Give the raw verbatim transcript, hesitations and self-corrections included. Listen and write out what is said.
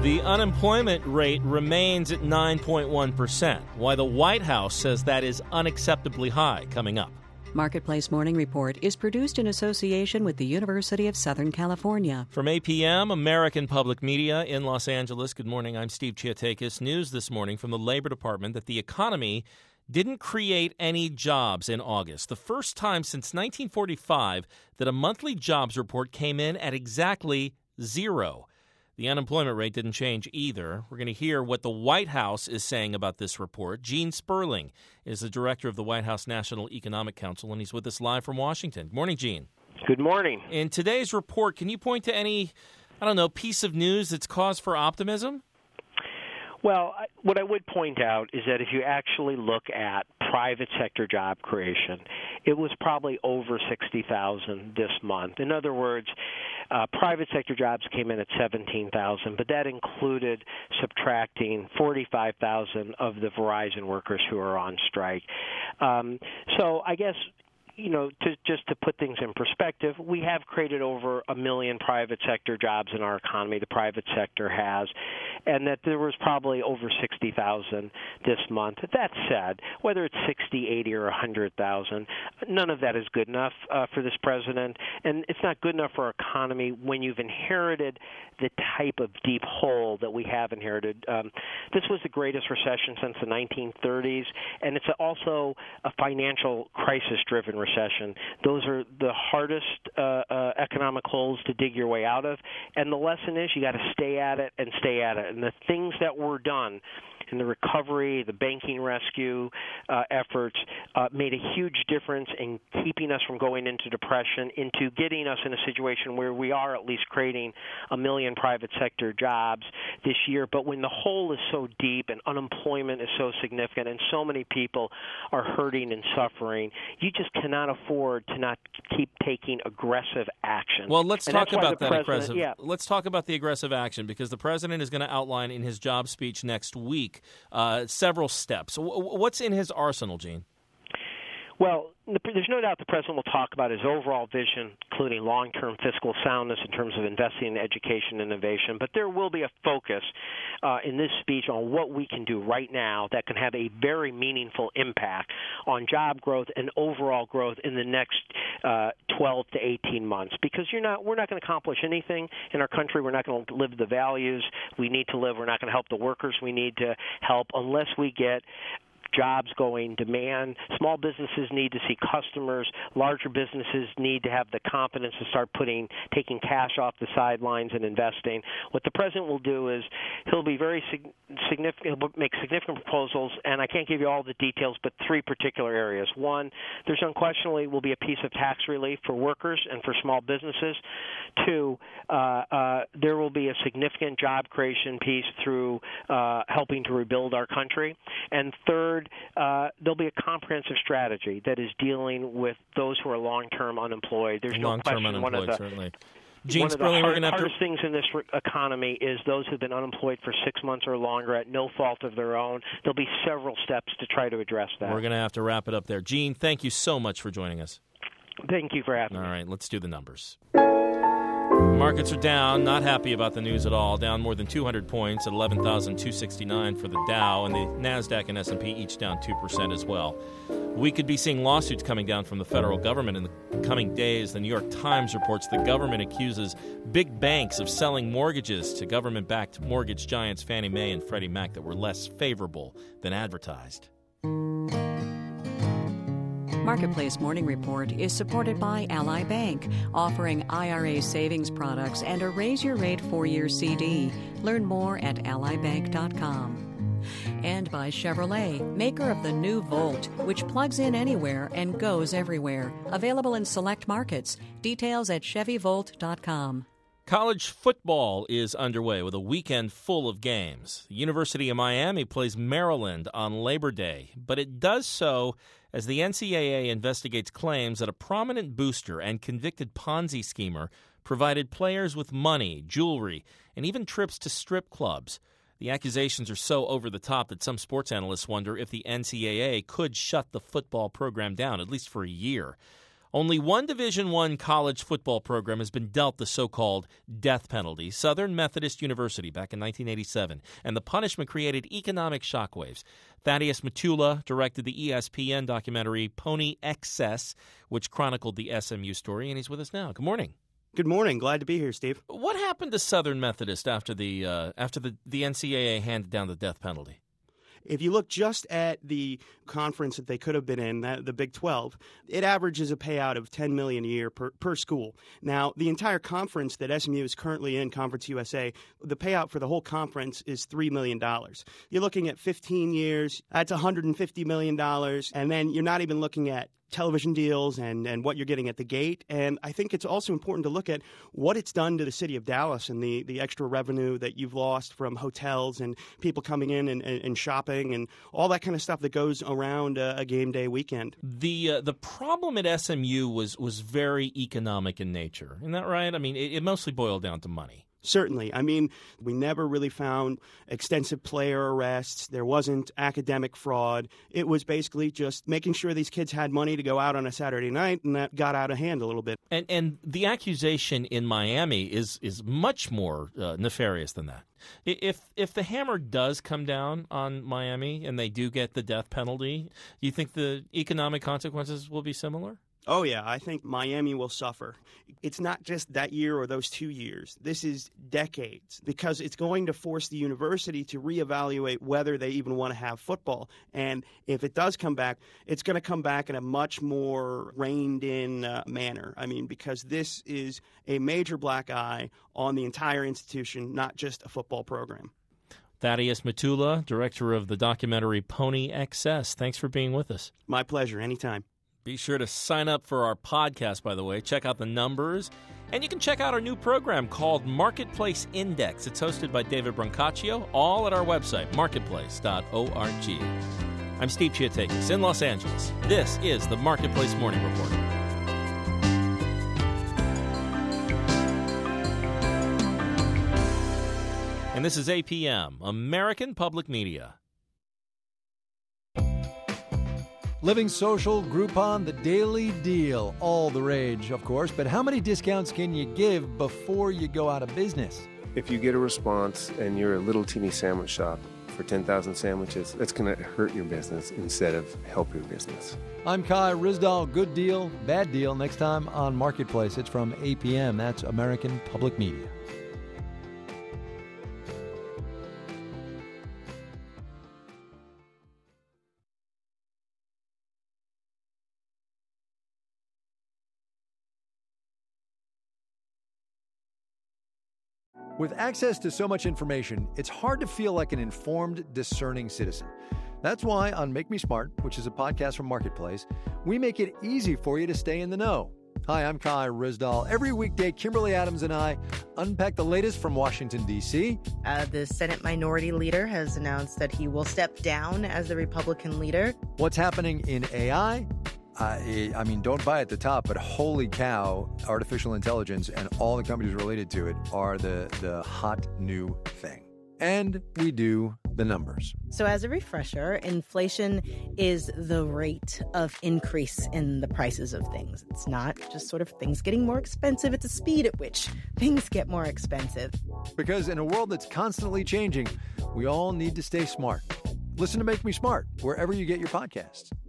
The unemployment rate remains at nine point one percent, while the White House says that is unacceptably high. Coming up. Marketplace Morning Report is produced in association with the University of Southern California. From A P M, American Public Media in Los Angeles. Good morning. I'm Steve Chiatakis. News this morning from the Labor Department that the economy didn't create any jobs in August. The first time since nineteen forty-five that a monthly jobs report came in at exactly zero. The unemployment rate didn't change either. We're going to hear what the White House is saying about this report. Gene Sperling is the director of the White House National Economic Council, and he's with us live from Washington. Good morning, Gene. Good morning. In today's report, can you point to any, I don't know, piece of news that's cause for optimism? Well, what I would point out is that if you actually look at private sector job creation, it was probably over sixty thousand this month. In other words, uh, private sector jobs came in at seventeen thousand, but that included subtracting forty-five thousand of the Verizon workers who are on strike. Um, so I guess, you know, to, just to put things in perspective, we have created over a million private sector jobs in our economy, the private sector has, and that there was probably over sixty thousand this month. That said, whether it's sixty, eighty, or one hundred thousand, none of that is good enough uh, for this president, and it's not good enough for our economy when you've inherited the type of deep hole that we have inherited. Um, this was the greatest recession since the nineteen thirties, and it's also a financial crisis-driven recession. Recession. Those are the hardest uh, uh, economic holes to dig your way out of, and the lesson is you got to stay at it and stay at it. And the things that were done in the recovery, the banking rescue uh, efforts uh, made a huge difference in keeping us from going into depression, into getting us in a situation where we are at least creating a million private sector jobs this year. But when the hole is so deep and unemployment is so significant and so many people are hurting and suffering, you just cannot afford to not keep taking aggressive action. Well, let's and talk about that aggressive. Yeah. Let's talk about the aggressive action, because the president is going to outline in his job speech next week Uh, several steps. What's in his arsenal, Gene? Well, there's no doubt the president will talk about his overall vision, including long-term fiscal soundness in terms of investing in education and innovation. But there will be a focus uh, in this speech on what we can do right now that can have a very meaningful impact on job growth and overall growth in the next uh, twelve to eighteen months. Because you're not, we're not going to accomplish anything in our country. We're not going to live the values we need to live. We're not going to help the workers we need to help unless we get jobs going, demand. Small businesses need to see customers. Larger businesses need to have the confidence to start putting, taking cash off the sidelines and investing. What the president will do is he'll be very sig- significant, he'll make significant proposals, and I can't give you all the details, but three particular areas. One, there's unquestionably will be a piece of tax relief for workers and for small businesses. Two, uh, uh, there will be a significant job creation piece through uh, helping to rebuild our country. And third, Uh, there'll be a comprehensive strategy that is dealing with those who are long-term unemployed. There's no long-term question unemployed, one of the, certainly. Gene one Sperling, of the hard, we're going to have hardest to... things in this re- economy is those who've been unemployed for six months or longer at no fault of their own. There'll be several steps to try to address that. We're going to have to wrap it up there. Gene, thank you so much for joining us. Thank you for having All me. All right, let's do the numbers. Markets are down, not happy about the news at all, down more than two hundred points at eleven thousand two hundred sixty-nine for the Dow, and the NASDAQ and S and P each down two percent as well. We could be seeing lawsuits coming down from the federal government in the coming days. The New York Times reports the government accuses big banks of selling mortgages to government-backed mortgage giants Fannie Mae and Freddie Mac that were less favorable than advertised. Marketplace Morning Report is supported by Ally Bank, offering I R A savings products and a Raise Your Rate four-year C D. Learn more at ally bank dot com. And by Chevrolet, maker of the new Volt, which plugs in anywhere and goes everywhere. Available in select markets. Details at chevy volt dot com. College football is underway with a weekend full of games. The University of Miami plays Maryland on Labor Day, but it does so as the N C double A investigates claims that a prominent booster and convicted Ponzi schemer provided players with money, jewelry, and even trips to strip clubs. The accusations are so over the top that some sports analysts wonder if the N C double A could shut the football program down, at least for a year. Only one Division I college football program has been dealt the so-called death penalty, Southern Methodist University, back in nineteen eighty-seven, and the punishment created economic shockwaves. Thaddeus Matula directed the E S P N documentary Pony Excess, which chronicled the S M U story, and he's with us now. Good morning. Good morning. Glad to be here, Steve. What happened to Southern Methodist after the uh, after the, the N C double A handed down the death penalty? If you look just at the conference that they could have been in, that, the Big twelve, it averages a payout of ten million dollars a year per, per school. Now, the entire conference that S M U is currently in, Conference U S A, the payout for the whole conference is three million dollars. You're looking at fifteen years, that's one hundred fifty million dollars, and then you're not even looking at television deals and, and what you're getting at the gate. And I think it's also important to look at what it's done to the city of Dallas and the, the extra revenue that you've lost from hotels and people coming in and, and, and shopping and all that kind of stuff that goes around a, a game day weekend. The uh, the problem at S M U was, was very economic in nature. Isn't that right? I mean, it, it mostly boiled down to money. Certainly. I mean, we never really found extensive player arrests. There wasn't academic fraud. It was basically just making sure these kids had money to go out on a Saturday night, and that got out of hand a little bit. And and the accusation in Miami is is much more uh, nefarious than that. If if the hammer does come down on Miami and they do get the death penalty, do you think the economic consequences will be similar? Oh, yeah. I think Miami will suffer. It's not just that year or those two years. This is decades because it's going to force the university to reevaluate whether they even want to have football. And if it does come back, it's going to come back in a much more reined-in uh, manner. I mean, because this is a major black eye on the entire institution, not just a football program. Thaddeus Matula, director of the documentary Pony Excess. Thanks for being with us. My pleasure. Anytime. Be sure to sign up for our podcast, by the way. Check out the numbers. And you can check out our new program called Marketplace Index. It's hosted by David Brancaccio, all at our website, marketplace dot org. I'm Steve Chiatakis in Los Angeles. This is the Marketplace Morning Report. And this is A P M, American Public Media. Living Social, Groupon, the Daily Deal, all the rage, of course. But how many discounts can you give before you go out of business? If you get a response and you're a little teeny sandwich shop for ten thousand sandwiches, that's going to hurt your business instead of help your business. I'm Kai Ryssdal. Good deal, bad deal. Next time on Marketplace. It's from A P M. That's American Public Media. With access to so much information, it's hard to feel like an informed, discerning citizen. That's why on Make Me Smart, which is a podcast from Marketplace, we make it easy for you to stay in the know. Hi, I'm Kai Ryssdal. Every weekday, Kimberly Adams and I unpack the latest from Washington, D C Uh, the Senate Minority Leader has announced that he will step down as the Republican leader. What's happening in A I? I, I mean, don't buy at the top, but holy cow, artificial intelligence and all the companies related to it are the, the hot new thing. And we do the numbers. So as a refresher, inflation is the rate of increase in the prices of things. It's not just sort of things getting more expensive. It's the speed at which things get more expensive. Because in a world that's constantly changing, we all need to stay smart. Listen to Make Me Smart wherever you get your podcasts.